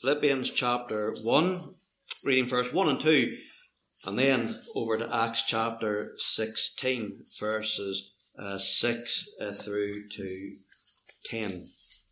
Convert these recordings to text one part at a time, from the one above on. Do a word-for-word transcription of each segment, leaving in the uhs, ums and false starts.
Philippians chapter one, reading verse one and two, and then over to Acts chapter sixteen, verses uh, six uh, through to ten.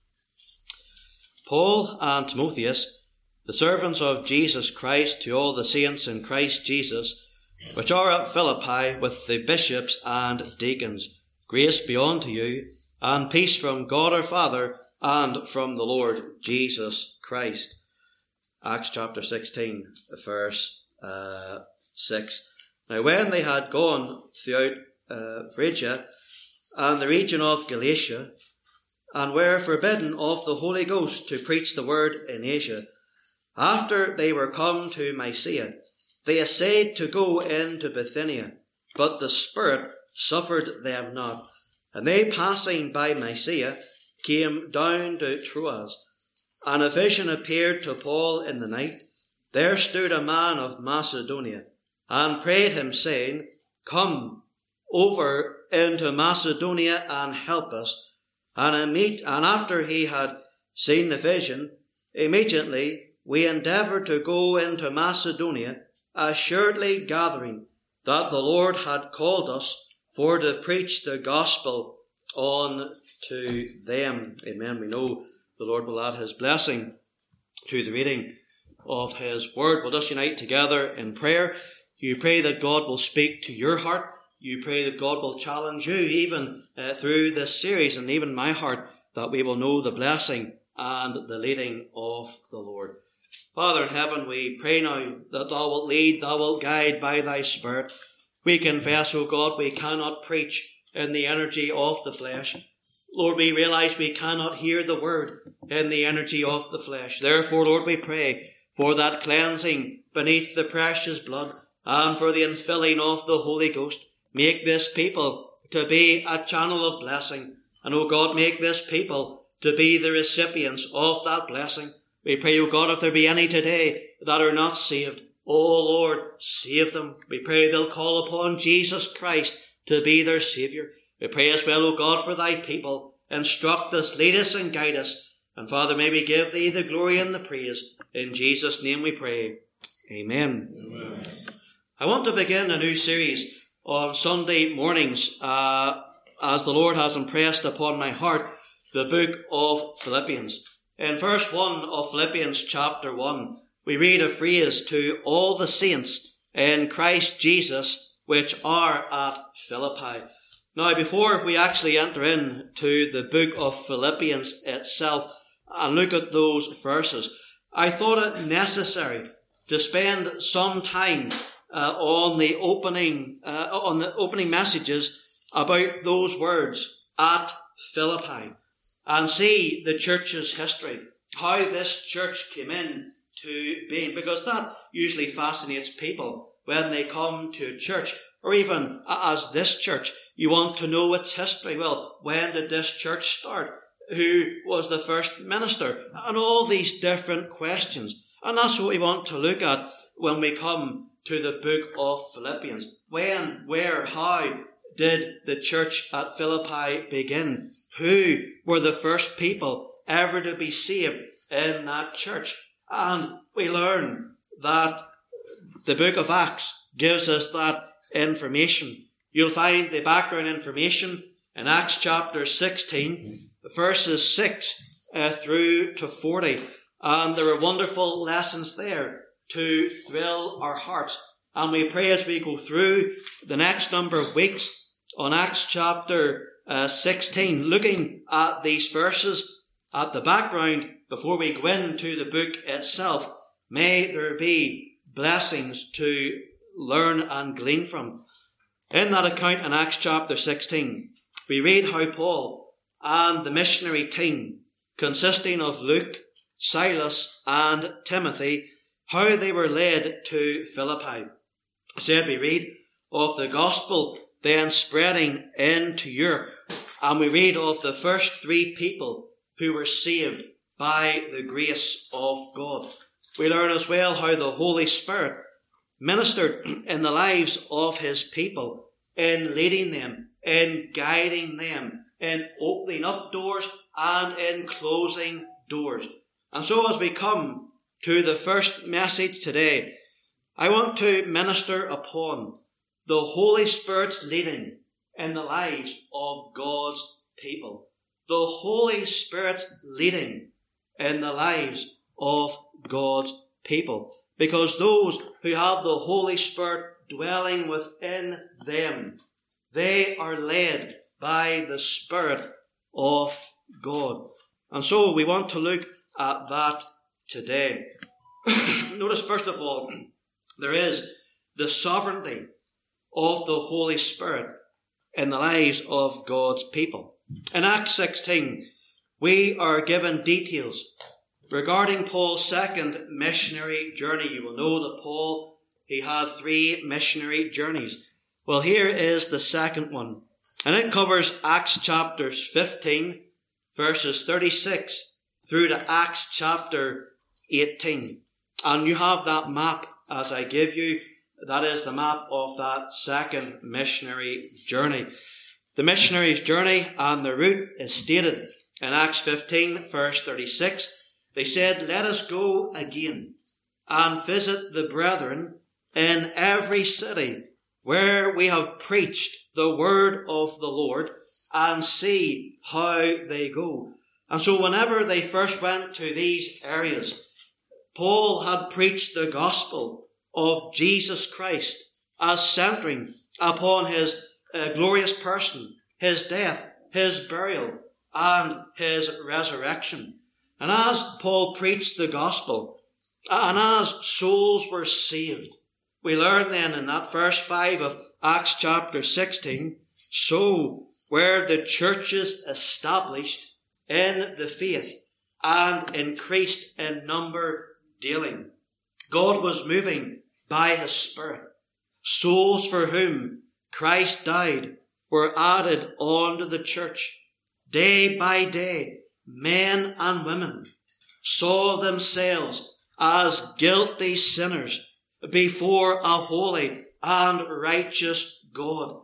Paul and Timotheus, the servants of Jesus Christ, to all the saints in Christ Jesus, which are at Philippi, with the bishops and deacons, grace be unto you, and peace from God our Father, and from the Lord Jesus Christ. Acts chapter sixteen, verse uh, six. Now when they had gone throughout uh, Phrygia and the region of Galatia, and were forbidden of the Holy Ghost to preach the word in Asia, after they were come to Mysia, they essayed to go into Bithynia, but the Spirit suffered them not. And they, passing by Mysia, came down to Troas. And a vision appeared to Paul in the night. There stood a man of Macedonia, and prayed him, saying, Come over into Macedonia and help us. And, imme- and after he had seen the vision, immediately we endeavoured to go into Macedonia, assuredly gathering that the Lord had called us for to preach the gospel unto them. Amen. We know the Lord will add his blessing to the reading of his word. We'll just unite together in prayer. You pray that God will speak to your heart. You pray that God will challenge you even uh, through this series, and even my heart, that we will know the blessing and the leading of the Lord. Father in heaven, we pray now that thou wilt lead, thou wilt guide by thy Spirit. We confess, O God, we cannot preach in the energy of the flesh. Lord, we realize we cannot hear the word in the energy of the flesh. Therefore, Lord, we pray for that cleansing beneath the precious blood, and for the infilling of the Holy Ghost. Make this people to be a channel of blessing. And, O God, make this people to be the recipients of that blessing. We pray, O God, if there be any today that are not saved, O Lord, save them. We pray they'll call upon Jesus Christ to be their Saviour. We pray as well, O God, for thy people. Instruct us, lead us, and guide us. And Father, may we give thee the glory and the praise. In Jesus' name we pray. Amen. Amen. I want to begin a new series on Sunday mornings, uh, as the Lord has impressed upon my heart the book of Philippians. In verse one of Philippians chapter one, we read a phrase, to all the saints in Christ Jesus, which are at Philippi. Now, before we actually enter into the book of Philippians itself and look at those verses, I thought it necessary to spend some time uh, on the opening uh, on the opening messages about those words, at Philippi, and see the church's history, how this church came in to being, because that usually fascinates people when they come to a church, or even as this church. You want to know its history. Well, when did this church start? Who was the first minister? And all these different questions. And that's what we want to look at when we come to the book of Philippians. When, where, how did the church at Philippi begin? Who were the first people ever to be saved in that church? And we learn that the book of Acts gives us that information. You'll find the background information in Acts chapter sixteen, verses six uh, through to forty. And there are wonderful lessons there to thrill our hearts. And we pray as we go through the next number of weeks on Acts chapter uh, sixteen, looking at these verses, at the background, before we go into the book itself, may there be blessings to learn and glean from. In that account in Acts chapter sixteen, we read how Paul and the missionary team, consisting of Luke, Silas, and Timothy, how they were led to Philippi. Said we read of the gospel then spreading into Europe, and we read of the first three people who were saved by the grace of God. We learn as well how the Holy Spirit ministered in the lives of his people, in leading them, in guiding them, in opening up doors and in closing doors. And so as we come to the first message today, I want to minister upon the Holy Spirit's leading in the lives of God's people. The Holy Spirit's leading in the lives of God's people. Because those who have the Holy Spirit dwelling within them, they are led by the Spirit of God. And so we want to look at that today. Notice first of all, there is the sovereignty of the Holy Spirit in the lives of God's people. In Acts sixteen, we are given details regarding Paul's second missionary journey. You will know that Paul, he had three missionary journeys. Well, here is the second one. And it covers Acts chapter fifteen, verses thirty-six through to Acts chapter eighteen. And you have that map as I give you. That is the map of that second missionary journey. The missionary's journey and the route is stated in Acts fifteen, verse thirty-six. They said, "Let us go again and visit the brethren in every city where we have preached the word of the Lord, and see how they go." And so whenever they first went to these areas, Paul had preached the gospel of Jesus Christ as centering upon his uh, glorious person, his death, his burial, and his resurrection. And as Paul preached the gospel, and as souls were saved, we learn then in that verse five of Acts chapter sixteen, so were the churches established in the faith and increased in number daily. God was moving by his Spirit. Souls for whom Christ died were added onto the church. Day by day, men and women saw themselves as guilty sinners before a holy and righteous God.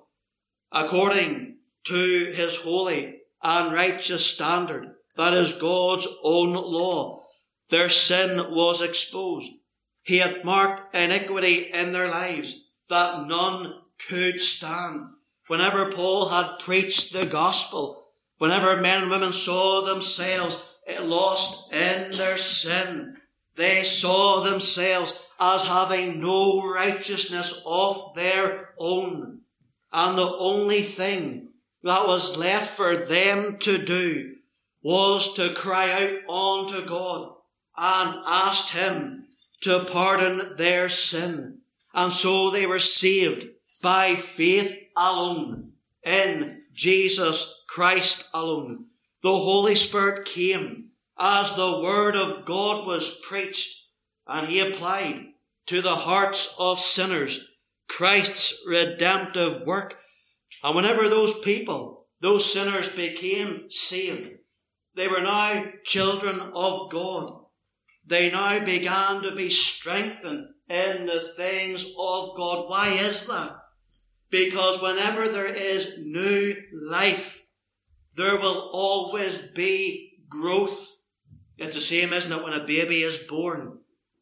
According to his holy and righteous standard, that is God's own law, their sin was exposed. He had marked iniquity in their lives that none could stand. Whenever Paul had preached the gospel, whenever men and women saw themselves lost in their sin, they saw themselves as having no righteousness of their own. And the only thing that was left for them to do was to cry out unto God and ask him to pardon their sin. And so they were saved by faith alone in Jesus Christ alone. The Holy Spirit came as the word of God was preached, and he applied to the hearts of sinners Christ's redemptive work. And whenever those people, those sinners became saved, they were now children of God. They now began to be strengthened in the things of God. Why is that? Because whenever there is new life, there will always be growth. It's the same, isn't it, when a baby is born?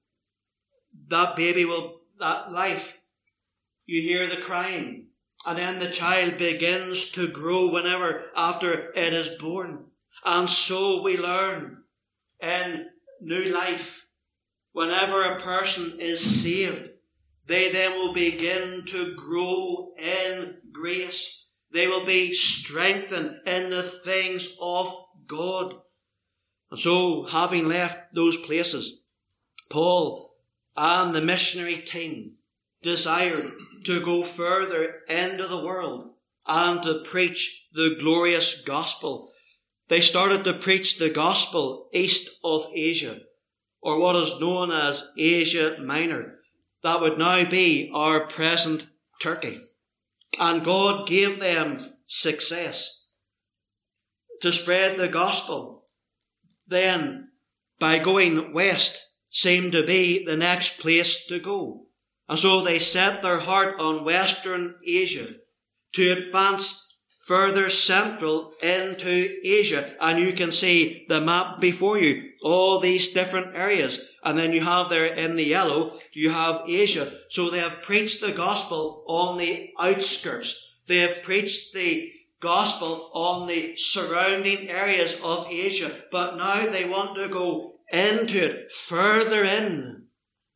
That baby will, that life, you hear the crying, and then the child begins to grow whenever after it is born. And so we learn in new life, whenever a person is saved, they then will begin to grow in grace. They will be strengthened in the things of God. And so, having left those places, Paul and the missionary team desired to go further into the world and to preach the glorious gospel. They started to preach the gospel east of Asia, or what is known as Asia Minor. That would now be our present Turkey. And God gave them success to spread the gospel. Then, by going west, seemed to be the next place to go. And so they set their heart on Western Asia to advance further central into Asia. And you can see the map before you, all these different areas. And then you have there in the yellow, you have Asia. So they have preached the gospel on the outskirts. They have preached the gospel on the surrounding areas of Asia. But now they want to go into it, further in.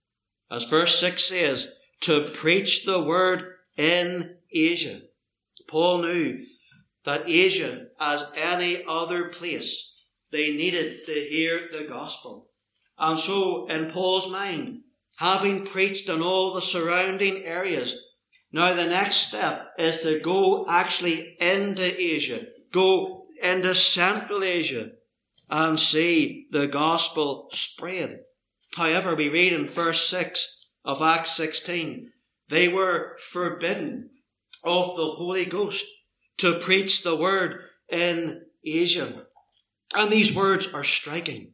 As verse six says, to preach the word in Asia. Paul knew that Asia, as any other place, they needed to hear the gospel. And so, in Paul's mind, having preached in all the surrounding areas, now the next step is to go actually into Asia, go into Central Asia, and see the gospel spread. However, we read in verse six of Acts sixteen, they were forbidden of the Holy Ghost to preach the word in Asia. And these words are striking.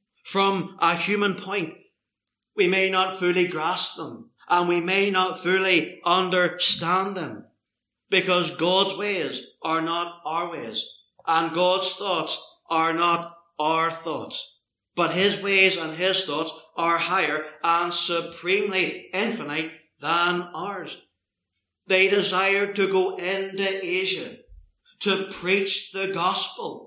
From a human point, we may not fully grasp them, and we may not fully understand them, because God's ways are not our ways, and God's thoughts are not our thoughts. But his ways and his thoughts are higher and supremely infinite than ours. They desired to go into Asia to preach the gospel.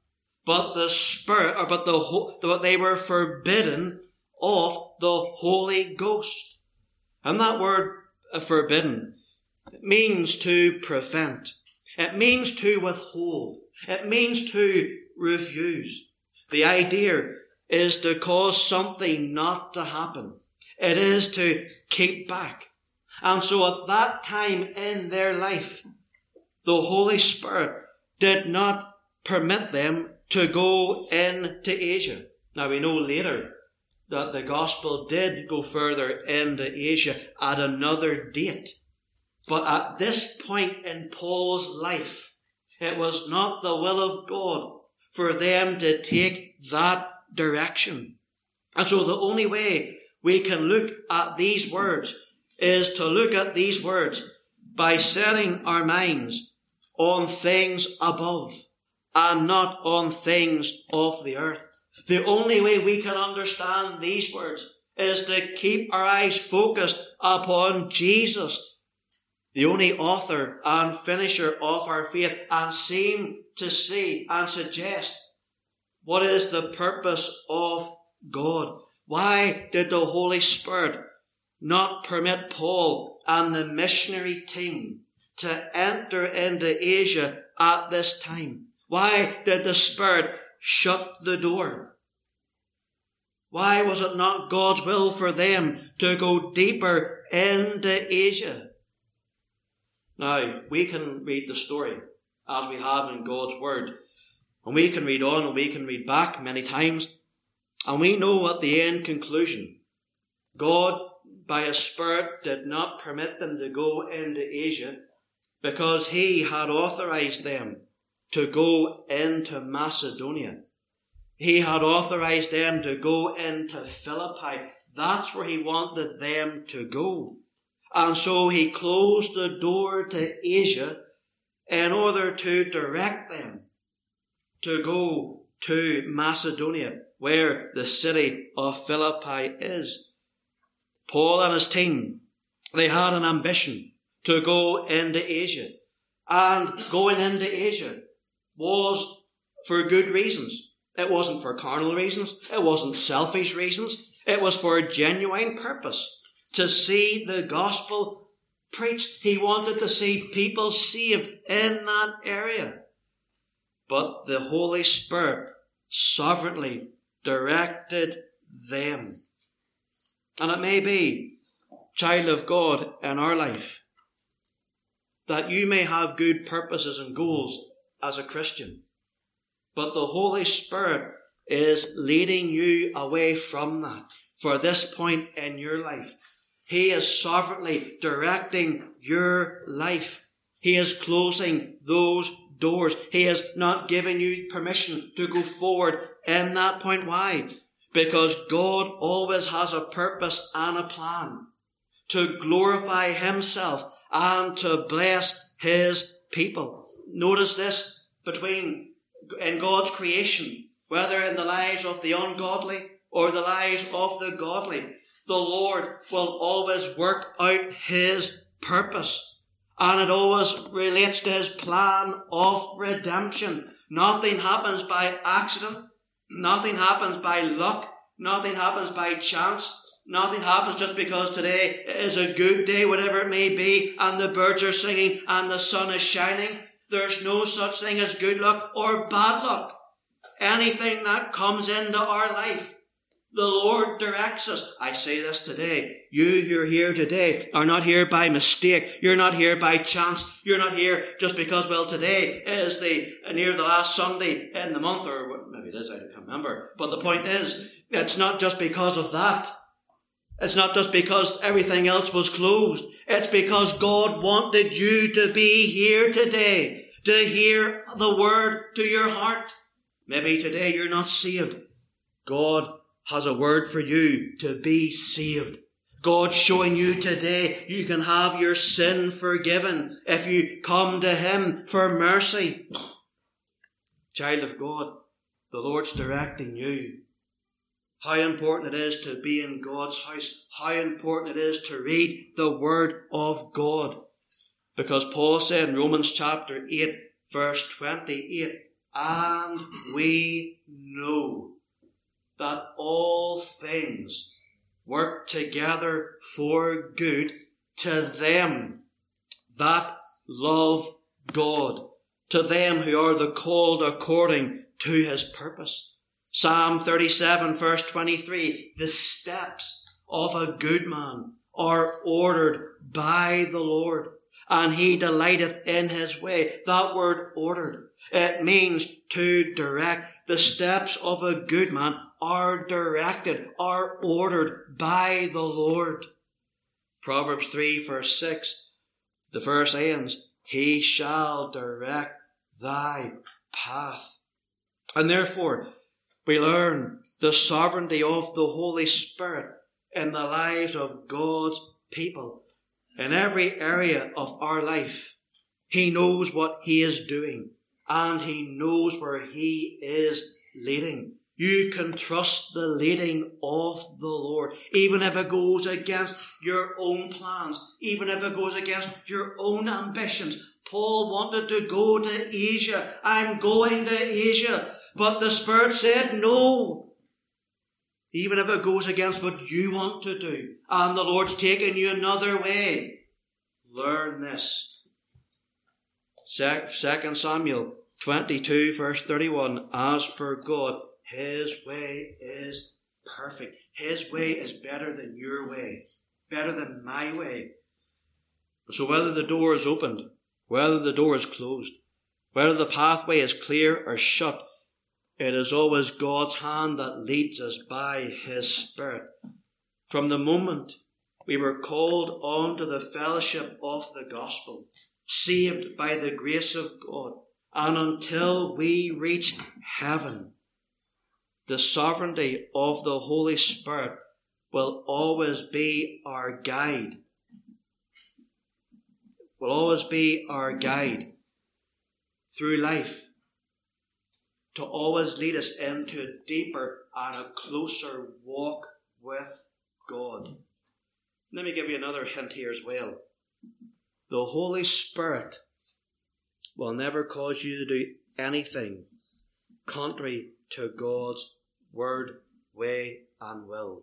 But the Spirit, or but the but they were forbidden of the Holy Ghost. And that word forbidden means to prevent. It means to withhold. It means to refuse. The idea is to cause something not to happen. It is to keep back. And so at that time in their life, the Holy Spirit did not permit them to go into Asia. Now we know later that the gospel did go further into Asia at another date. But at this point in Paul's life, it was not the will of God for them to take that direction. And so the only way we can look at these words is to look at these words by setting our minds on things above and not on things of the earth. The only way we can understand these words is to keep our eyes focused upon Jesus, the only author and finisher of our faith, and seem to see and suggest what is the purpose of God. Why did the Holy Spirit not permit Paul and the missionary team to enter into Asia at this time? Why did the Spirit shut the door? Why was it not God's will for them to go deeper into Asia? Now, we can read the story as we have in God's Word. And we can read on and we can read back many times. And we know at the end conclusion, God, by His Spirit, did not permit them to go into Asia because He had authorized them to go into Macedonia. He had authorized them to go into Philippi. That's where He wanted them to go. And so He closed the door to Asia in order to direct them to go to Macedonia, where the city of Philippi is. Paul and his team, they had an ambition to go into Asia. And going into Asia was for good reasons. It wasn't for carnal reasons. It wasn't selfish reasons. It was for a genuine purpose, to see the gospel preached. He wanted to see people saved in that area. But the Holy Spirit sovereignly directed them. And it may be, child of God, in our life, that you may have good purposes and goals as a Christian, but the Holy Spirit is leading you away from that for this point in your life. He is sovereignly directing your life. He is closing those doors. He is not giving you permission to go forward in that point. Why? Because God always has a purpose and a plan to glorify Himself and to bless His people. notice this between in God's creation, whether in the lives of the ungodly or the lives of the godly, the Lord will always work out his purpose. And it always relates to his plan of redemption. Nothing happens by accident. Nothing happens by luck. Nothing happens by chance. Nothing happens just because today is a good day, whatever it may be, and the birds are singing and the sun is shining. There's no such thing as good luck or bad luck. Anything that comes into our life, the Lord directs us. I say this today. You who are here today are not here by mistake. You're not here by chance. You're not here just because, well, today is the near the last Sunday in the month, or maybe it is, I can't remember. But the point is, it's not just because of that. It's not just because everything else was closed. It's because God wanted you to be here today, to hear the word to your heart. Maybe today you're not saved. God has a word for you to be saved. God's showing you today you can have your sin forgiven if you come to him for mercy. Child of God, the Lord's directing you. How important it is to be in God's house. How important it is to read the word of God. Because Paul said in Romans chapter eight, verse twenty-eight, and we know that all things work together for good to them that love God, to them who are the called according to his purpose. Psalm thirty-seven, verse twenty-three, the steps of a good man are ordered by the Lord, and he delighteth in his way. That word ordered, it means to direct. The steps of a good man are directed, are ordered by the Lord. Proverbs three, verse six, the verse ends, he shall direct thy path. And therefore, we learn the sovereignty of the Holy Spirit in the lives of God's people. In every area of our life, he knows what he is doing, and he knows where he is leading. You can trust the leading of the Lord, even if it goes against your own plans, even if it goes against your own ambitions. Paul wanted to go to Asia. I'm going to Asia. But the Spirit said no. Even if it goes against what you want to do, and the Lord's taking you another way, learn this. Second Samuel twenty-two, verse thirty-one, as for God, his way is perfect. His way is better than your way, better than my way. So whether the door is opened, whether the door is closed, whether the pathway is clear or shut, it is always God's hand that leads us by his Spirit. From the moment we were called on to the fellowship of the gospel, saved by the grace of God, and until we reach heaven, the sovereignty of the Holy Spirit will always be our guide. Will always be our guide through life, to always lead us into a deeper and a closer walk with God. Let me give you another hint here as well. The Holy Spirit will never cause you to do anything contrary to God's word, way, and will.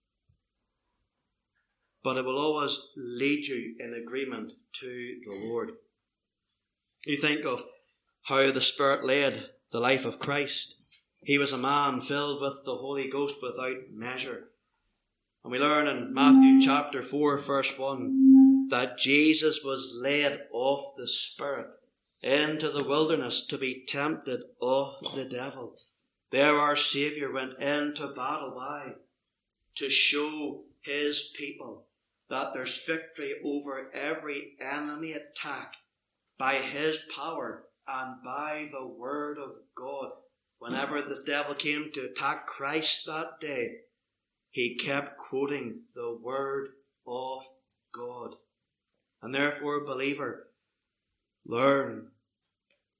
But it will always lead you in agreement to the Lord. You think of how the Spirit led the life of Christ. He was a man filled with the Holy Ghost without measure. And we learn in Matthew chapter four, verse one, that Jesus was led of the Spirit into the wilderness to be tempted of the devil. There our Saviour went into battle. Why? To show his people that there's victory over every enemy attack by his power and by the word of God. Whenever the devil came to attack Christ that day, he kept quoting the word of God. And therefore, believer, learn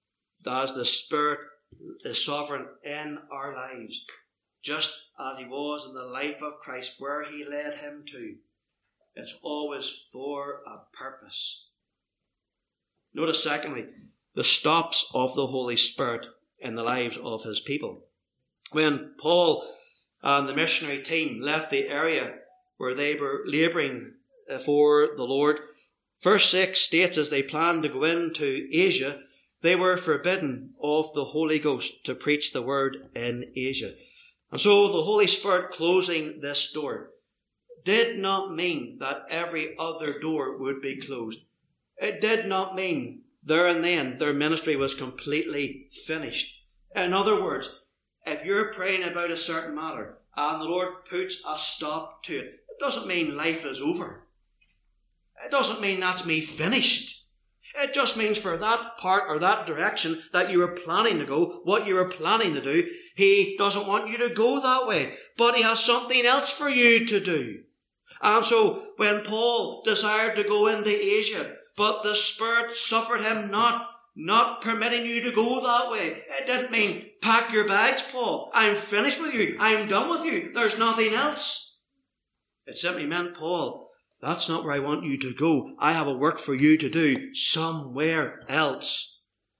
as the Spirit is sovereign in our lives, just as he was in the life of Christ, where he led him to, it's always for a purpose. Notice, secondly, the stops of the Holy Spirit in the lives of his people. When Paul and the missionary team left the area where they were labouring for the Lord, verse six states as they planned to go into Asia, they were forbidden of the Holy Ghost to preach the word in Asia. And so the Holy Spirit closing this door did not mean that every other door would be closed. It did not mean there and then their ministry was completely finished. In other words, if you're praying about a certain matter and the Lord puts a stop to it, it doesn't mean life is over. It doesn't mean that's me finished. It just means for that part or that direction that you were planning to go, what you were planning to do, he doesn't want you to go that way, but he has something else for you to do. And so when Paul desired to go into Asia, but the Spirit suffered him not, not permitting you to go that way, it didn't mean, pack your bags, Paul. I'm finished with you. I'm done with you. There's nothing else. It simply meant, Paul, that's not where I want you to go. I have a work for you to do somewhere else.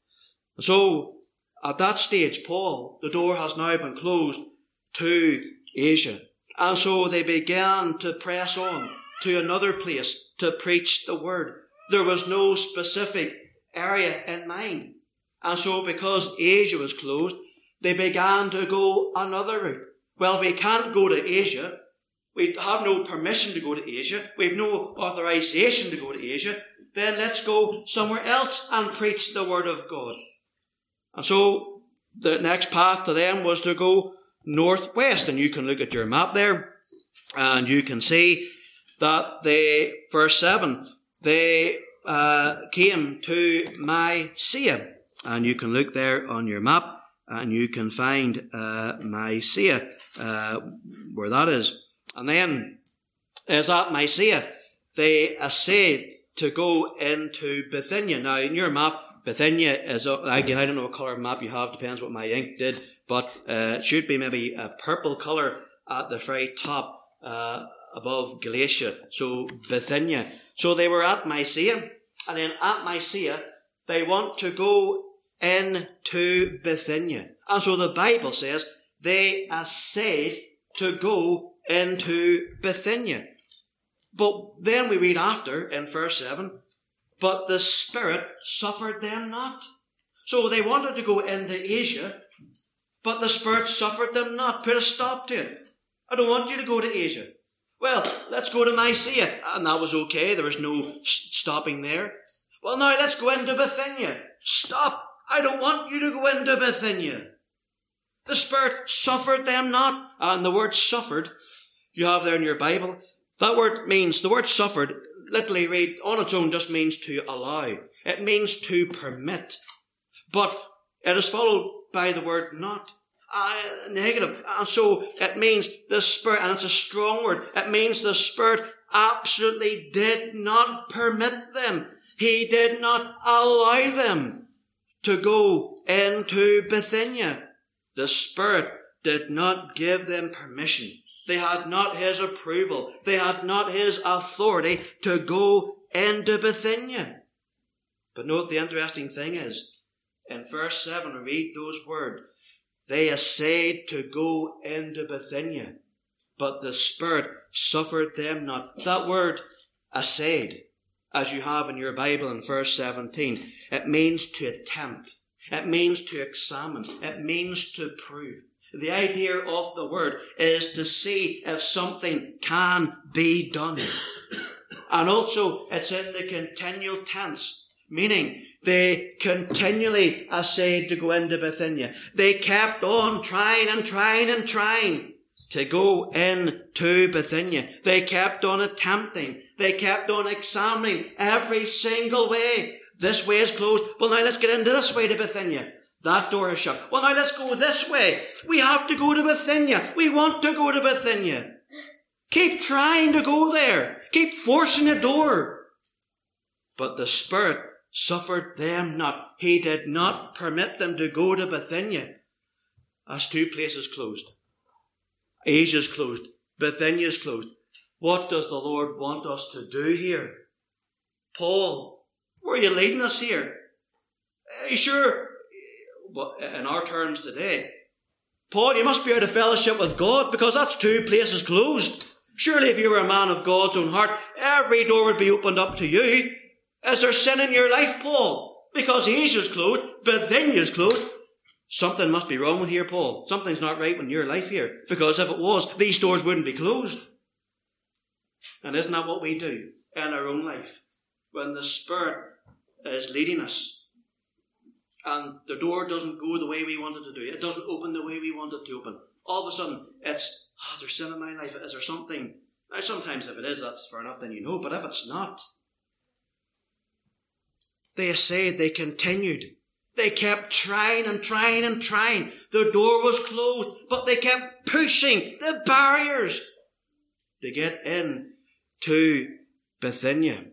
So, at that stage, Paul, the door has now been closed to Asia. And so they began to press on to another place to preach the word. There was no specific area in mind. And so because Asia was closed, they began to go another route. Well, we can't go to Asia. We have no permission to go to Asia. We have no authorization to go to Asia. Then let's go somewhere else and preach the word of God. And so the next path to them was to go northwest. And you can look at your map there and you can see that they, verse seven, they uh, came to Mysia. And you can look there on your map and you can find uh, Mysia, uh, where that is. And then, as at Mysia, they essayed to go into Bithynia. Now, in your map, Bithynia is, again, I don't know what colour map you have, depends what my ink did, but uh, it should be maybe a purple colour at the very top uh, above Galatia. So, Bithynia. So they were at Mysia, and then at Mysia, they want to go into Bithynia. And so the Bible says they essayed to go into Bithynia. But then we read after in verse seven, but the Spirit suffered them not. So they wanted to go into Asia, but the Spirit suffered them not. Put a stop to it. I don't want you to go to Asia. Well, let's go to Mysia. And that was okay. There was no stopping there. Well, now let's go into Bithynia. Stop. I don't want you to go into Bithynia. The Spirit suffered them not. And the word suffered, you have there in your Bible, that word means, the word suffered, literally read on its own, just means to allow. It means to permit. But it is followed by the word not. Uh, negative. And so it means the Spirit, and it's a strong word, it means the Spirit absolutely did not permit them. He did not allow them to go into Bithynia. The Spirit did not give them permission. They had not His approval. They had not His authority to go into Bithynia. But note the interesting thing is, in verse seven, we read those words. They essayed to go into Bithynia, but the Spirit suffered them not. That word, essayed, as you have in your Bible in verse seventeen, it means to attempt. It means to examine. It means to prove. The idea of the word is to see if something can be done. And also, it's in the continual tense, meaning they continually essayed to go into Bithynia. They kept on trying and trying and trying to go into Bithynia. They kept on attempting. They kept on examining every single way. This way is closed. Well, now let's get into this way to Bithynia. That door is shut. Well, now let's go this way. We have to go to Bithynia. We want to go to Bithynia. Keep trying to go there. Keep forcing the door. But the Spirit suffered them not. he did not permit them to go to Bithynia. That's two places closed. Asia's closed. Bithynia's closed. What does the Lord want us to do here? Paul, where are you leading us here? Are you sure? But in our terms today, Paul, you must be out of fellowship with God, because that's two places closed. Surely if you were a man of God's own heart, every door would be opened up to you. Is there sin in your life, Paul? Because Asia's closed, Bithynia's closed. Something must be wrong with here, Paul. Something's not right in your life here. Because if it was, these doors wouldn't be closed. And isn't that what we do in our own life? When the Spirit is leading us, and the door doesn't go the way we want it to do, it doesn't open the way we want it to open, all of a sudden it's, oh, is there sin in my life? Is there something? Now sometimes if it is, that's fair enough, then you know, but if it's not, they essayed, they continued, they kept trying and trying and trying. The door was closed, but they kept pushing the barriers to get in to Bithynia.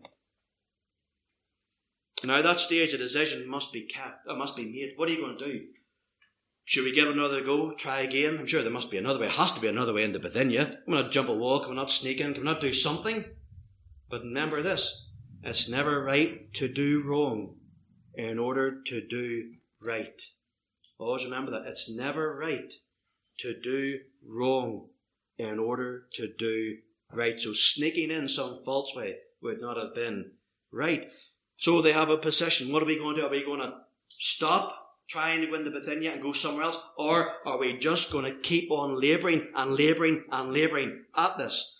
Now that stage, a decision must be kept, it must be made. What are you going to do? Should we give it another go? Try again? I'm sure there must be another way. It has to be another way into Bithynia. Can we not jump a wall? Can we not sneak in? Can we not do something? But remember this, it's never right to do wrong in order to do right. Always remember that. It's never right to do wrong in order to do right. So sneaking in some false way would not have been right. So they have a position. What are we going to do? Are we going to stop trying to go into Bithynia and go somewhere else? Or are we just going to keep on labouring and labouring and labouring at this?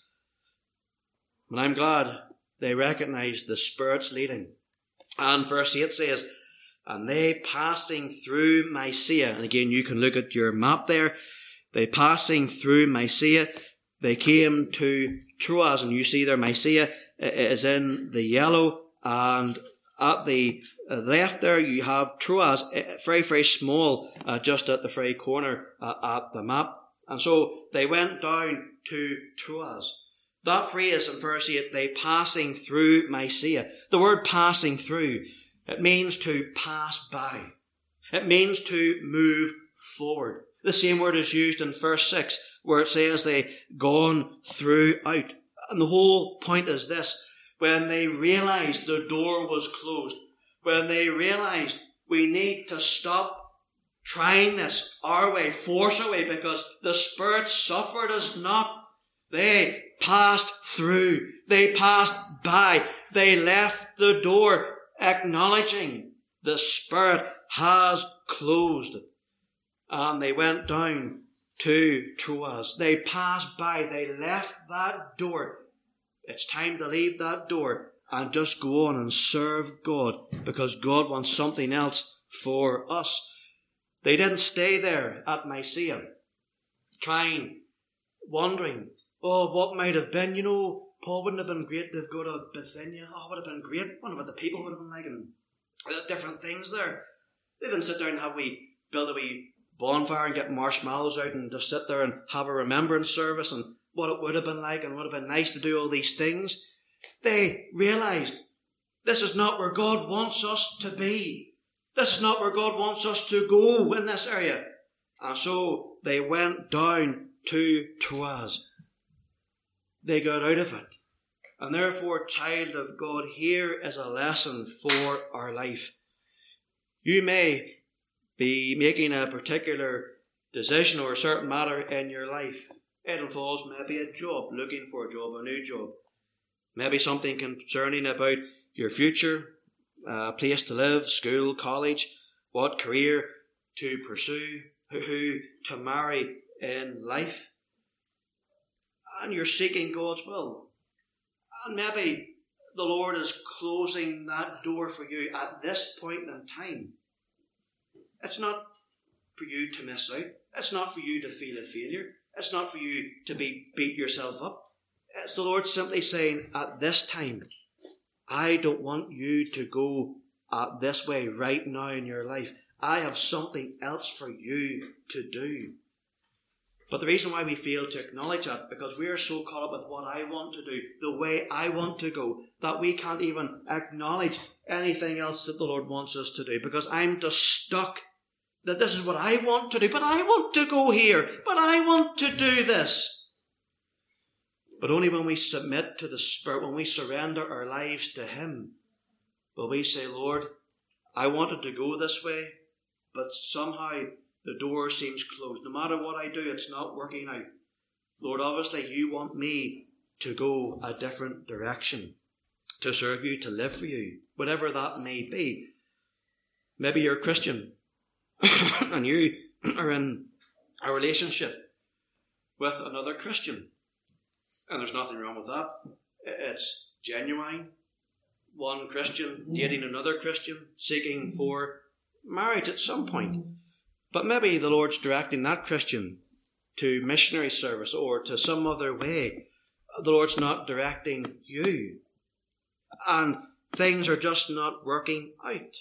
And I'm glad they recognised the Spirit's leading. And verse eight says, and they passing through Mysia, and again you can look at your map there, they passing through Mysia, they came to Troas, and you see there Mysia is in the yellow, and at the left there you have Troas, very, very small, uh, just at the very corner uh, at the map. And so they went down to Troas. That phrase in verse eight, they passing through Mysia. The word passing through, it means to pass by. It means to move forward. The same word is used in verse six, where it says they gone through out. And the whole point is this. When they realized the door was closed, when they realized we need to stop trying this our way, force our way, because the Spirit suffered us not, they passed through, they passed by, they left the door acknowledging the Spirit has closed it. And they went down to Troas. They passed by, they left that door. It's time to leave that door and just go on and serve God, because God wants something else for us. They didn't stay there at Mysia, trying, wondering, oh, what might have been. You know, Paul, wouldn't have been great to go to Bithynia. Oh, it would have been great. I wonder what the people would have been like, and different things there. They didn't sit down and have we build a wee bonfire and get marshmallows out and just sit there and have a remembrance service and what it would have been like, and it would have been nice to do all these things. They realised this is not where God wants us to be. This is not where God wants us to go in this area. And so they went down to Troas. They got out of it. And therefore, child of God, here is a lesson for our life. You may be making a particular decision or a certain matter in your life. It involves maybe a job, looking for a job, a new job. Maybe something concerning about your future, a place to live, school, college, what career to pursue, who to marry in life. And you're seeking God's will. And maybe the Lord is closing that door for you at this point in time. It's not for you to miss out. It's not for you to feel a failure. It's not for you to be beat yourself up. It's the Lord simply saying, at this time, I don't want you to go uh, this way right now in your life. I have something else for you to do. But the reason why we fail to acknowledge that, because we are so caught up with what I want to do, the way I want to go, that we can't even acknowledge anything else that the Lord wants us to do, because I'm just stuck that this is what I want to do, but I want to go here, but I want to do this. But only when we submit to the Spirit, when we surrender our lives to Him, will we say, Lord, I wanted to go this way, but somehow the door seems closed. No matter what I do, it's not working out. Lord, obviously you want me to go a different direction, to serve you, to live for you, whatever that may be. Maybe you're a Christian and you are in a relationship with another Christian. And there's nothing wrong with that. It's genuine. One Christian dating another Christian, seeking for marriage at some point. But maybe the Lord's directing that Christian to missionary service or to some other way. The Lord's not directing you. And things are just not working out.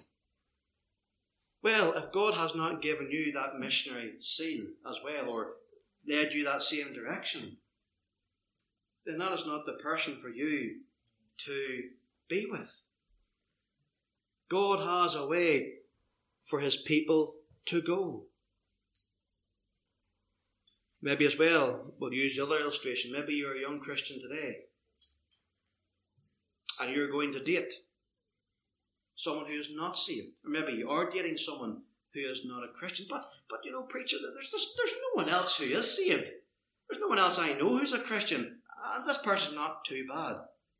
Well, if God has not given you that missionary seal as well, or led you that same direction, then that is not the person for you to be with. God has a way for His people to go. Maybe as well, we'll use the other illustration. Maybe you're a young Christian today and you're going to date someone who is not saved. Or maybe you are dating someone who is not a Christian. But, but you know, preacher, there's, just, there's no one else who is saved. There's no one else I know who's a Christian. And this person's not too bad.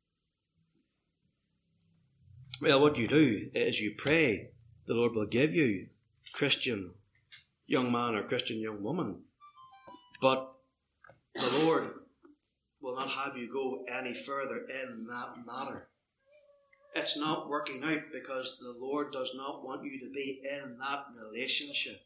Well, what you do is you pray the Lord will give you Christian young man or Christian young woman. But the Lord will not have you go any further in that matter. It's not working out because the Lord does not want you to be in that relationship.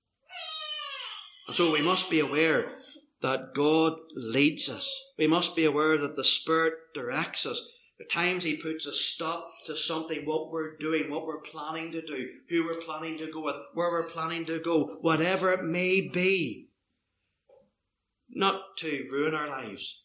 And so we must be aware that God leads us. We must be aware that the Spirit directs us. At times He puts a stop to something, what we're doing, what we're planning to do, who we're planning to go with, where we're planning to go, whatever it may be. Not to ruin our lives,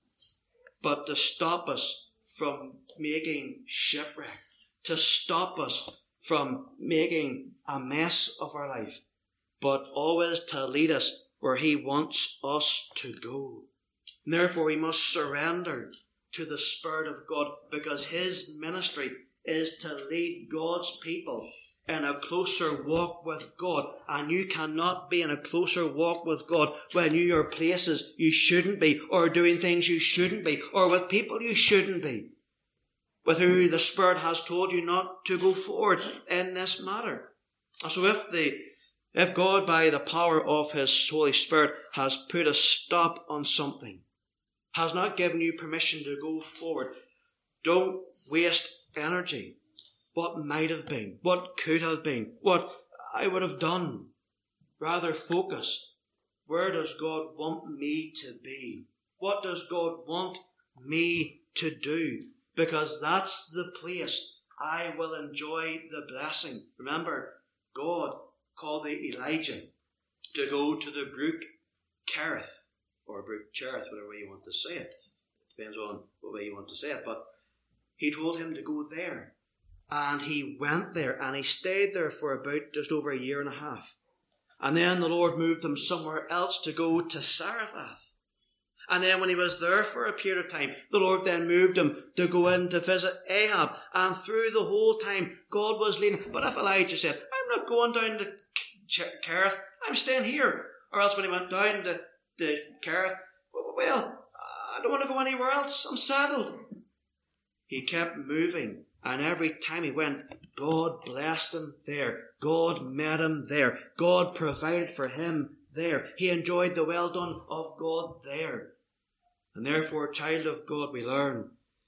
but to stop us from making shipwreck, to stop us from making a mess of our life, but always to lead us where He wants us to go. And therefore we must surrender to the Spirit of God, because His ministry is to lead God's people in a closer walk with God. And you cannot be in a closer walk with God when you are places you shouldn't be, or doing things you shouldn't be, or with people you shouldn't be, with who the Spirit has told you not to go forward in this matter. So if the if God, by the power of His Holy Spirit, has put a stop on something, has not given you permission to go forward, don't waste energy. What might have been, what could have been, what I would have done. Rather focus. Where does God want me to be? What does God want me to do? Because that's the place I will enjoy the blessing. Remember, God called the Elijah to go to the brook Kerith, or brook Cherith, whatever way you want to say it. Depends on what way you want to say it. But He told him to go there. And he went there, and he stayed there for about just over a year and a half. And then the Lord moved him somewhere else to go to Zarephath. And then when he was there for a period of time, the Lord then moved him to go in to visit Ahab. And through the whole time, God was leading. But if Elijah said, I'm not going down to Kerith, I'm staying here. Or else when he went down to, to Kerith, well, I don't want to go anywhere else. I'm settled. He kept moving. And every time he went, God blessed him there. God met him there. God provided for him there. He enjoyed the well done of God there. And therefore, child of God, we learn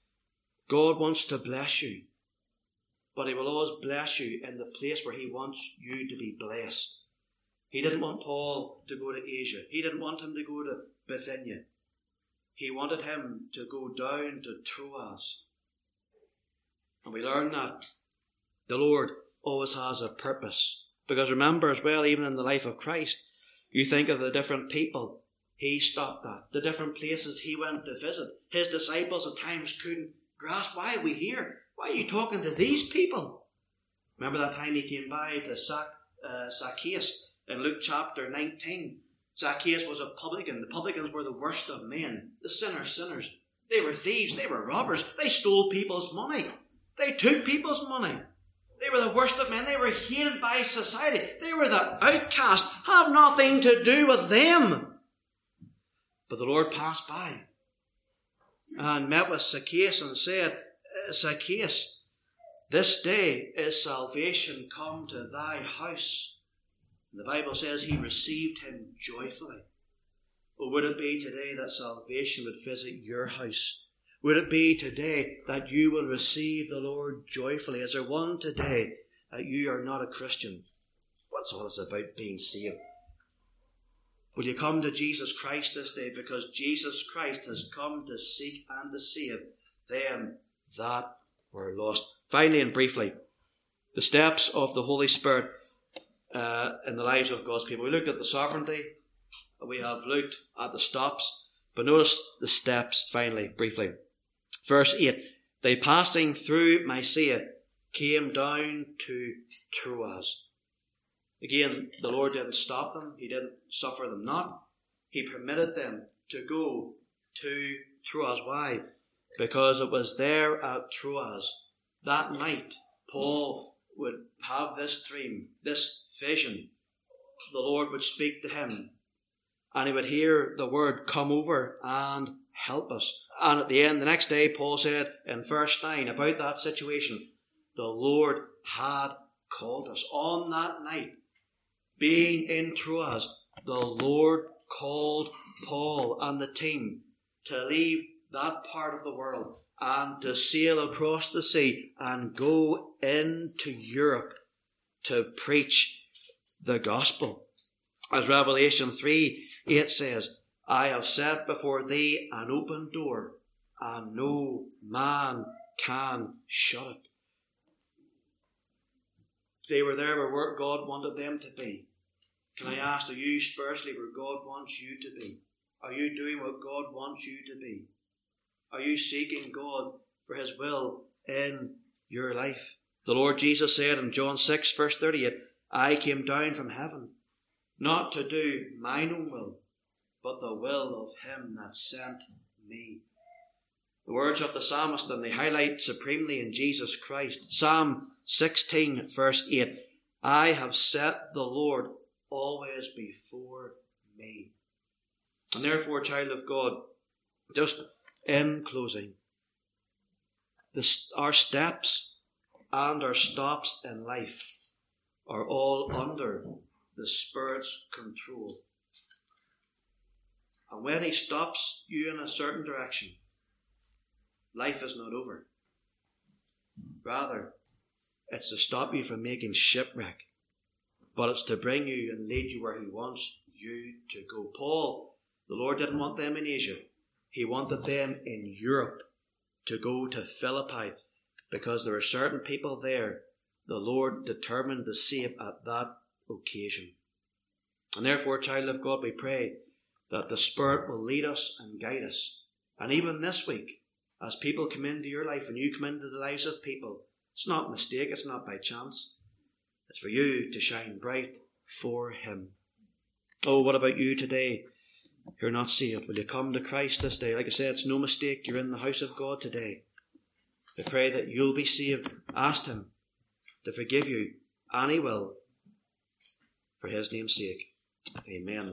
God wants to bless you. But He will always bless you in the place where He wants you to be blessed. He didn't want Paul to go to Asia. He didn't want him to go to Bithynia. He wanted him to go down to Troas. And we learn that the Lord always has a purpose. Because remember as well, even in the life of Christ, You think of the different people he stopped at, the different places he went to visit. His disciples at times couldn't grasp, why are we here? Why are you talking to these people? Remember that time he came by to Zac, uh, Zacchaeus in Luke chapter nineteen. Zacchaeus was a publican. The publicans were the worst of men, the sinner sinners. They were thieves, they were robbers, they stole people's money. They took people's money. They were the worst of men. They were hated by society. They were the outcast. Have nothing to do with them. But the Lord passed by and met with Zacchaeus and said, Zacchaeus, this day is salvation come to thy house. And the Bible says he received him joyfully. Well, would it be today that salvation would visit your house? Would it be today that you will receive the Lord joyfully? Is there one today that you are not a Christian? What's all this about being saved? Will you come to Jesus Christ this day? Because Jesus Christ has come to seek and to save them that were lost. Finally and briefly, the steps of the Holy Spirit uh, in the lives of God's people. We looked at the sovereignty. We have looked at the stops. But notice the steps, finally, briefly. Verse eight, they passing through Mysia came down to Troas. Again, the Lord didn't stop them. He didn't suffer them not. He permitted them to go to Troas. Why? Because it was there at Troas that night Paul would have this dream, this vision. The Lord would speak to him and he would hear the word, come over and help us. And at the end, the next day, Paul said in verse nine about that situation, the Lord had called us. On that night, being in Troas, the Lord called Paul and the team to leave that part of the world and to sail across the sea and go into Europe to preach the gospel. As Revelation three eight says, I have set before thee an open door, and no man can shut it. They were there where God wanted them to be. Can I ask, are you spiritually where God wants you to be? Are you doing what God wants you to be? Are you seeking God for his will in your life? The Lord Jesus said in John six verse thirty-eight, I came down from heaven, not to do mine own will, but the will of him that sent me. The words of the psalmist, and they highlight supremely in Jesus Christ. Psalm sixteen verse eight, I have set the Lord always before me. And therefore, child of God, just in closing, this, our steps and our stops in life are all under the Spirit's control. And when he stops you in a certain direction, life is not over. Rather, it's to stop you from making shipwreck. But it's to bring you and lead you where he wants you to go. Paul, the Lord didn't want them in Asia. He wanted them in Europe to go to Philippi because there were certain people there the Lord determined to save at that occasion. And therefore, child of God, we pray that the Spirit will lead us and guide us. And even this week, as people come into your life and you come into the lives of people, it's not a mistake, it's not by chance. It's for you to shine bright for him. Oh, what about you today? You're not saved. Will you come to Christ this day? Like I said, it's no mistake. You're in the house of God today. I pray that you'll be saved. Ask him to forgive you, and he will, for his name's sake. Amen.